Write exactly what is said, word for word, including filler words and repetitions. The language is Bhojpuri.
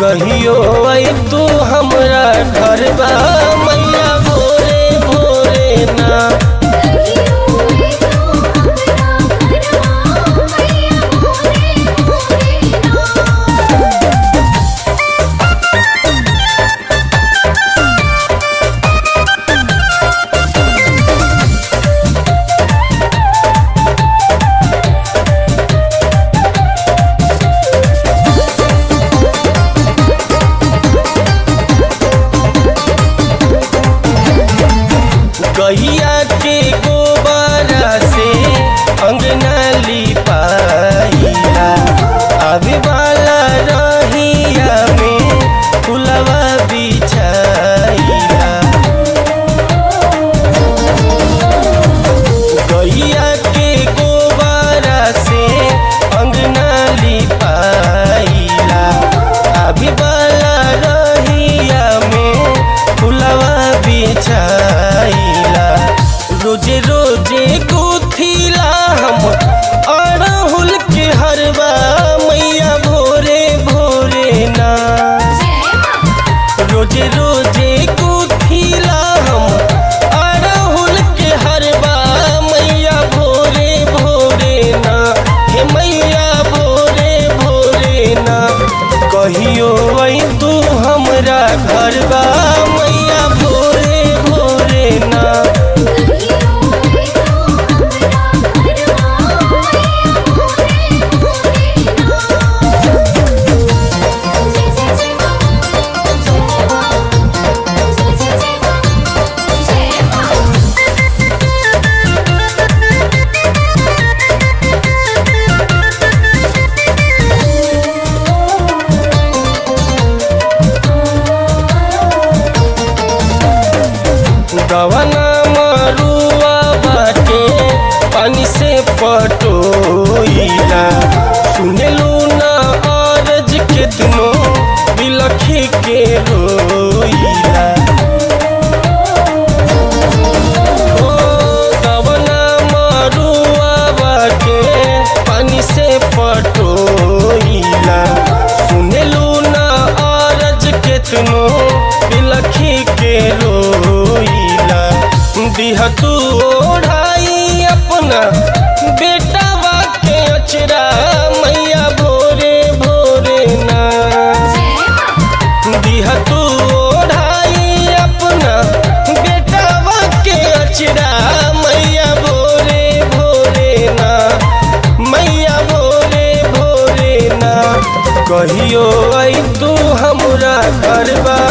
कहियो आई तू हमरा घरबा मैया भोरे भोरे ना। गैया के गोबरा से अंगना लिपाइला, आवे वाला रहिया में फुलवा बिछाइला। गैया के गोबरा से अंगना लिपाइला, आवे वाला रहिया में फुलवा बिछाइला। रोजे रोजे गुथिला हम अड़हुल के हरवा मैया भोरे भोरे ना। रोजे रोजे गुथिला हम अड़हुल के हरवा मैया भोरे भोरे ना। हे मैया भोरे भोरे ना। कहियो आई तू हमरा घरबा मैया भोरे भोरे ना। दवना मरुआ बाटे पानी से पटोइला, सुनेलू ना अरज केतनो बिलखी के रोइला। ओ दवना मरुआ बाटे पानी से पटोइला, सुनेलू ना अरज केतनो बिलखी के रोइला। दिहा तू ओढ़ाई अपना बेटावा के अचरा मैया भोरे भोरे ना। दिहा तू ओढ़ाई अपना बेटावा के अचरा मैया भोरे भोरे ना। मैया भोरे भोरे ना। कहियो आई तू हमरा घरबा